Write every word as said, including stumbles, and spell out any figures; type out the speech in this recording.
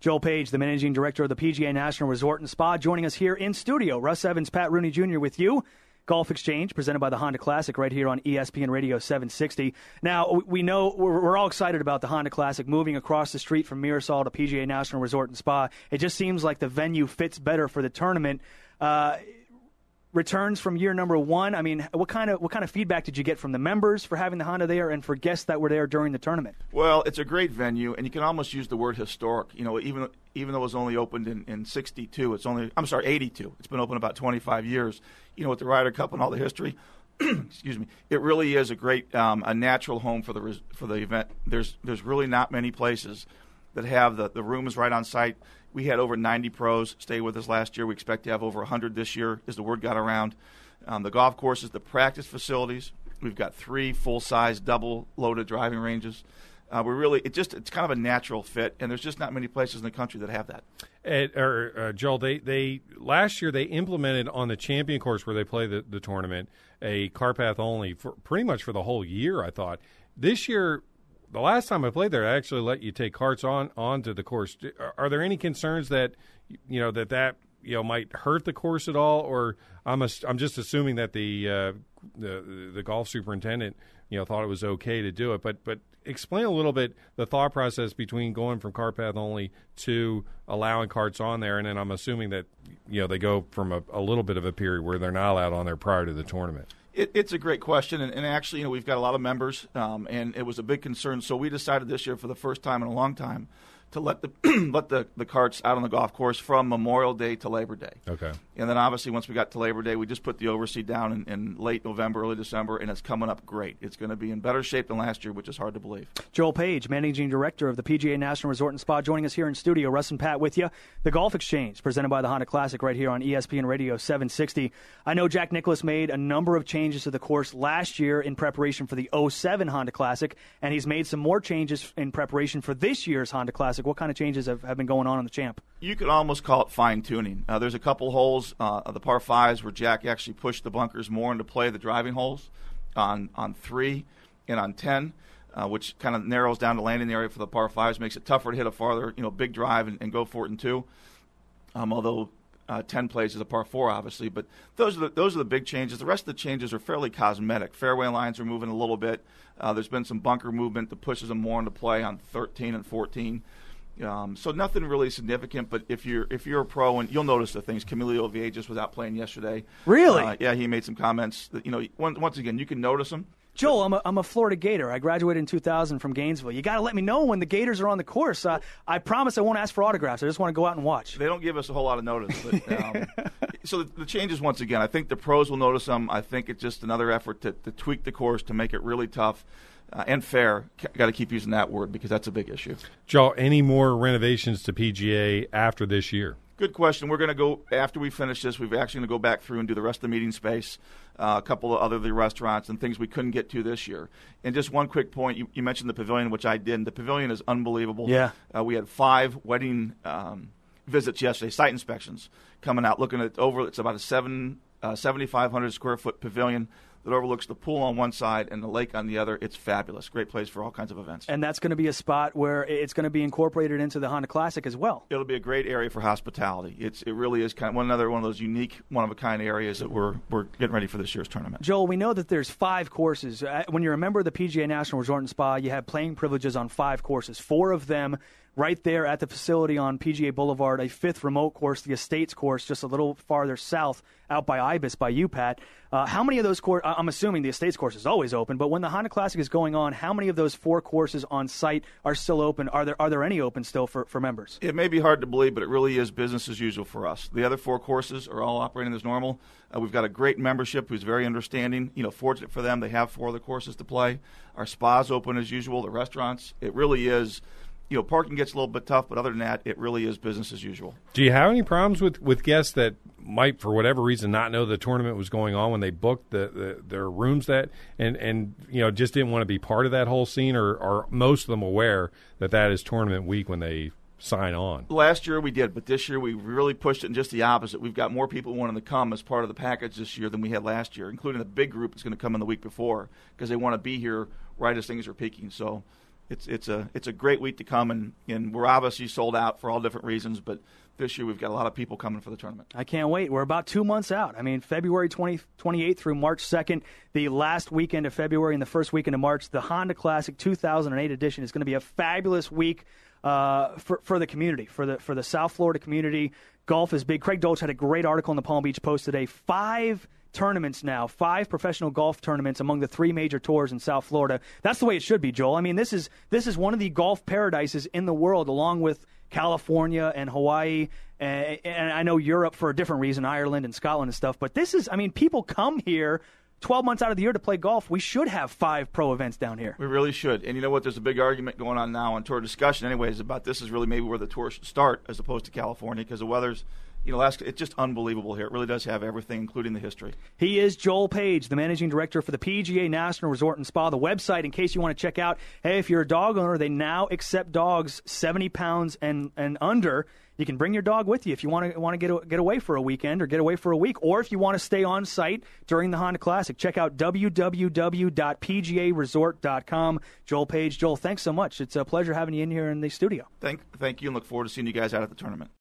Joel Page, the managing director of the P G A National Resort and Spa, joining us here in studio. Russ Evans, Pat Rooney Junior with you. Golf Exchange, presented by the Honda Classic right here on E S P N Radio seven sixty. Now, we know we're, we're all excited about the Honda Classic moving across the street from Mirasol to P G A National Resort and Spa. It just seems like the venue fits better for the tournament. Uh, returns from year number one. I mean, what kind of what kind of feedback did you get from the members for having the Honda there and for guests that were there during the tournament? Well, it's a great venue, and you can almost use the word historic. You know, even even though it was only opened in, in sixty-two, it's only I'm sorry, eighty-two. It's been open about twenty-five years. You know, with the Ryder Cup and all the history. Excuse me. It really is a great, um, a natural home for the for the event. There's there's really not many places that have the the rooms right on site. We had over ninety pros stay with us last year. We expect to have over one hundred this year as the word got around. Um, the golf courses, the practice facilities. We've got three full-size, double-loaded driving ranges. Uh, we really, it just, it's kind of a natural fit, and there's just not many places in the country that have that. Ed, or, uh, Joel, they, they last year they implemented on the champion course where they play the, the tournament a car path only for pretty much for the whole year, I thought. This year, the last time I played there, I actually let you take carts on onto the course. Are, are there any concerns that you know that that you know might hurt the course at all, or I'm a, I'm just assuming that the uh, the the golf superintendent you know thought it was okay to do it, but but. Explain a little bit the thought process between going from car path only to allowing carts on there, and then I'm assuming that you know they go from a, a little bit of a period where they're not allowed on there prior to the tournament. It, it's a great question, and, and actually, you know, we've got a lot of members, um, and it was a big concern. So we decided this year, for the first time in a long time, to let the let the, the carts out on the golf course from Memorial Day to Labor Day. Okay. And then obviously once we got to Labor Day, we just put the overseat down in, in late November, early December, and it's coming up great. It's going to be in better shape than last year, which is hard to believe. Joel Page, managing director of the P G A National Resort and Spa, joining us here in studio. Russ and Pat with you. The Golf Exchange, presented by the Honda Classic right here on E S P N Radio seven sixty. I know Jack Nicklaus made a number of changes to the course last year in preparation for the oh seven Honda Classic, and he's made some more changes in preparation for this year's Honda Classic. What kind of changes have, have been going on in the Champ? You could almost call it fine-tuning. Uh, there's a couple holes, uh, the par fives, where Jack actually pushed the bunkers more into play, the driving holes, on, on three and on ten, uh, which kind of narrows down the landing area for the par fives, makes it tougher to hit a farther, you know, big drive and, and go for it in two. Um, although uh, ten plays is a par four, obviously, but those are the, those are the big changes. The rest of the changes are fairly cosmetic. Fairway lines are moving a little bit. Uh, there's been some bunker movement that pushes them more into play on thirteen and fourteen. Um, so nothing really significant, but if you're if you're a pro, and you'll notice the things. Camilo Viegas was out playing yesterday. Really? Uh, yeah, he made some comments that, you know, once, once again, you can notice them. Joel, I'm a, I'm a Florida Gator. I graduated in two thousand from Gainesville. You got to let me know when the Gators are on the course. Uh, I promise I won't ask for autographs. I just want to go out and watch. They don't give us a whole lot of notice. But, um, so the, the changes, once again, I think the pros will notice them. I think it's just another effort to, to tweak the course to make it really tough. Uh, and fair. Got to keep using that word because that's a big issue. Joe, any more renovations to P G A after this year? Good question. We're going to go, after we finish this, we're actually going to go back through and do the rest of the meeting space, uh, a couple of other the restaurants and things we couldn't get to this year. And just one quick point, you, you mentioned the pavilion, which I did. And the pavilion is unbelievable. Yeah. Uh, we had five wedding um, visits yesterday, site inspections coming out, looking at over, it's about a seven, uh, seventy-five hundred square foot pavilion that overlooks the pool on one side and the lake on the other. It's fabulous. Great place for all kinds of events. And that's going to be a spot where it's going to be incorporated into the Honda Classic as well. It'll be a great area for hospitality. It's It really is kind of one another one of those unique, one-of-a-kind areas that we're we're getting ready for this year's tournament. Joel, we know that there's five courses. Uh, when you're a member of the P G A National Resort and Spa, you have playing privileges on five courses. Four of them right there at the facility on P G A Boulevard, a fifth remote course, the Estates course, just a little farther south out by Ibis, by you, Pat. Uh, how many of those courses, I'm assuming the Estates course is always open, but when the Honda Classic is going on, how many of those four courses on site are still open? Are there are there any open still for, for members? It may be hard to believe, but it really is business as usual for us. The other four courses are all operating as normal. Uh, we've got a great membership who's very understanding. You know, fortunate for them, they have four other courses to play. Our spa's open as usual, the restaurants. It really is. You know, parking gets a little bit tough, but other than that, it really is business as usual. Do you have any problems with, with guests that might, for whatever reason, not know the tournament was going on when they booked the, the their rooms that and, and you know just didn't want to be part of that whole scene, or are most of them aware that that is tournament week when they sign on? Last year we did, but this year we really pushed it in just the opposite. We've got more people wanting to come as part of the package this year than we had last year, including the big group that's going to come in the week before because they want to be here right as things are peaking. So it's it's a it's a great week to come, and, and we're obviously sold out for all different reasons, but this year we've got a lot of people coming for the tournament. I can't wait. We're about two months out. I mean, February twentieth, twenty-eighth through March second, the last weekend of February and the first weekend of March, the Honda Classic two thousand eight edition is going to be a fabulous week uh, for for the community, for the for the South Florida community. Golf is big. Craig Dolch had a great article in the Palm Beach Post today. Five tournaments now, five professional golf tournaments among the three major tours in South Florida. That's the way it should be, Joel. I mean, this is this is one of the golf paradises in the world, along with California and Hawaii, and, and I know Europe for a different reason, Ireland and Scotland and stuff. But this is, I mean, people come here twelve months out of the year to play golf. We should have five pro events down here. We really should. And you know what? There's a big argument going on now on tour discussion anyways about this is really maybe where the tour should start as opposed to California, because the weather's, you know, last, it's just unbelievable here. It really does have everything, including the history. He is Joel Page, the managing director for the P G A National Resort and Spa. The website, in case you want to check out, hey, if you're a dog owner, they now accept dogs seventy pounds and, and under. You can bring your dog with you if you want to want to get get away for a weekend or get away for a week, or if you want to stay on site during the Honda Classic. Check out w w w dot p g a resort dot com. Joel Page. Joel, thanks so much. It's a pleasure having you in here in the studio. Thank, thank you, and look forward to seeing you guys out at the tournament.